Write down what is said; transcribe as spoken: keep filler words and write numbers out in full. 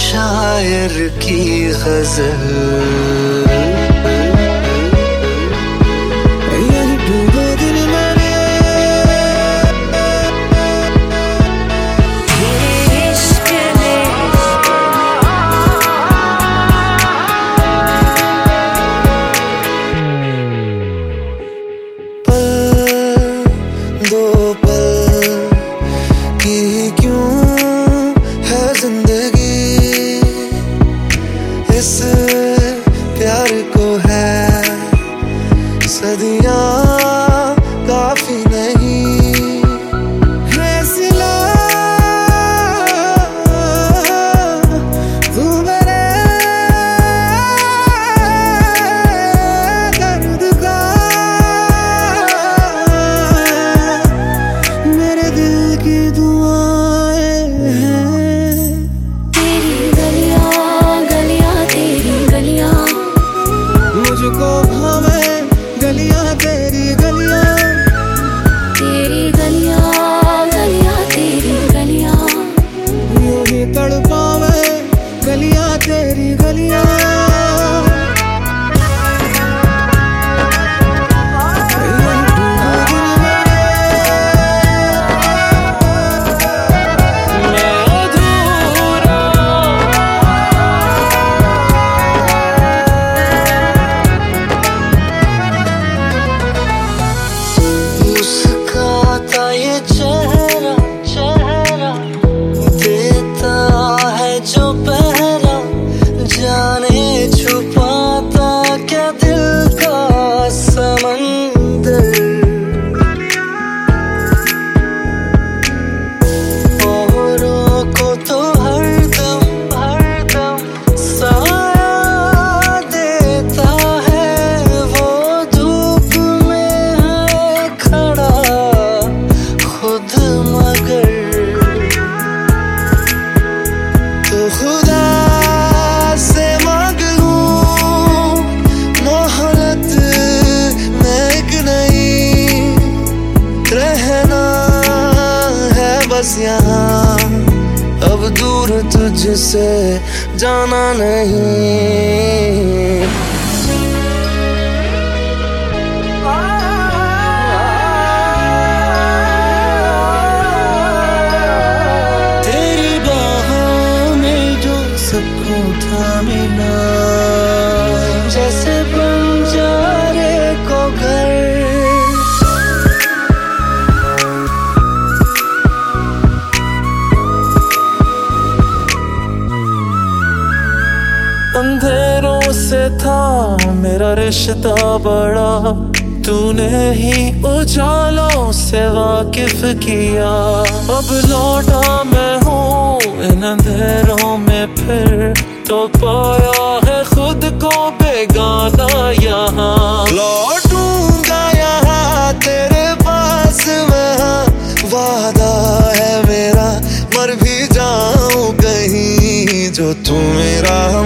शायर की गजल। यही डूबो दिल मेरे इश्क में। पल दो पल की क्यों है जिंदगी, इस प्यार को है सदियां काफी नहीं। है सिला तू मेरे दर्द का, मेरे दिल की दुआएं हैं। तेरी गलियां गलियां तेरी गलियां, मुझको भावे गलियां तेरी गलियां। तेरी गलियां गलियां तेरी गलियां, यूं ही तड़पावे गलियां तेरी गलियां। मुस्काता ये चेहरा चेहरा देता है जो पहरा, जाने छुपाता क्या दिल का समंदर। औरों को तो हरदम हरदम साया देता है, वो धूप में है खड़ा खुद मगर। तो खुदा से मांग लूं मोहब्बत में एक नहीं, रहना है बस यहाँ, अब दूर तुझसे जाना नहीं। तेरी बाहों में जो सबको थामे ना, जैसे बंजारे को घर। अंधेरों से था मेरा रिश्ता बड़ा, तूने ही उजालों से वाकिफ किया। अब लौटा मैं हूँ इन अंधेरों में फिर, तो पाया है खुद को बेगाना यहाँ। लौटूंगा यहाँ तेरे पास मैं, वादा है मेरा, मर भी जाऊं कहीं जो तू मेरा